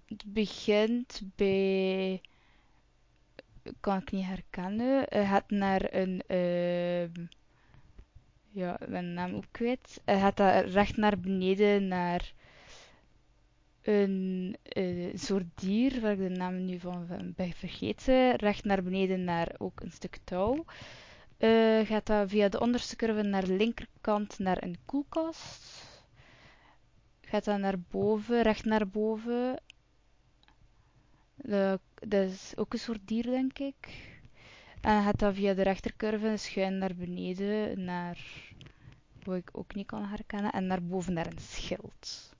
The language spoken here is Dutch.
Het begint bij... Kan ik niet herkennen. Je gaat naar een... ja, ik ben de naam ook kwijt. Je gaat daar recht naar beneden naar een soort dier, waar ik de naam nu van ben vergeten. Recht naar beneden naar ook een stuk touw. Gaat dat via de onderste curve naar de linkerkant naar een koelkast. Gaat dat naar boven, recht naar boven. Dat is ook een soort dier, denk ik. En dan gaat dat via de rechtercurve schuin naar beneden, naar... wat ik ook niet kan herkennen. En naar boven naar een schild.